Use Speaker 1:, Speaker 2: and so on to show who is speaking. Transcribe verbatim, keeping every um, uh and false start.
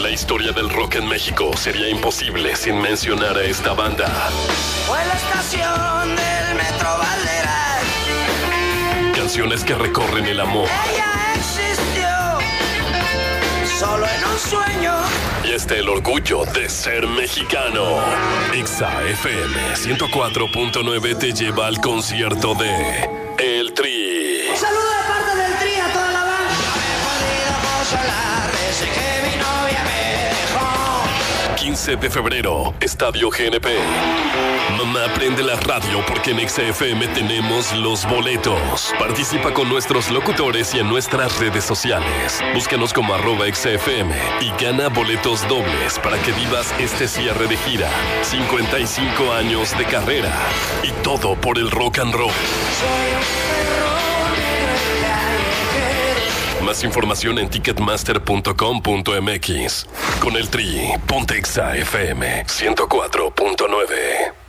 Speaker 1: La historia del rock en México sería imposible sin mencionar a esta banda.
Speaker 2: Fue la estación del Metro Valderas.
Speaker 1: Canciones que recorren el amor.
Speaker 2: Ella existió solo en un sueño.
Speaker 1: Y este el orgullo de ser mexicano. Exa F M ciento cuatro punto nueve te lleva al concierto de El Tri.
Speaker 2: Un saludo de parte del Tri a toda la banda. No he podido consolar desde que mi novia me dejó.
Speaker 1: quince de febrero, Estadio G N P. Mamá, prende la radio porque en Exa F M tenemos los boletos. Participa con nuestros locutores y en nuestras redes sociales. Búscanos como arroba Exa F M y gana boletos dobles para que vivas este cierre de gira. cincuenta y cinco años de carrera y todo por el rock and roll.
Speaker 2: Soy un perro negro y callejero.
Speaker 1: Más información en ticketmaster punto com punto m x. Con el Tri, ponte Exa F M ciento cuatro punto nueve.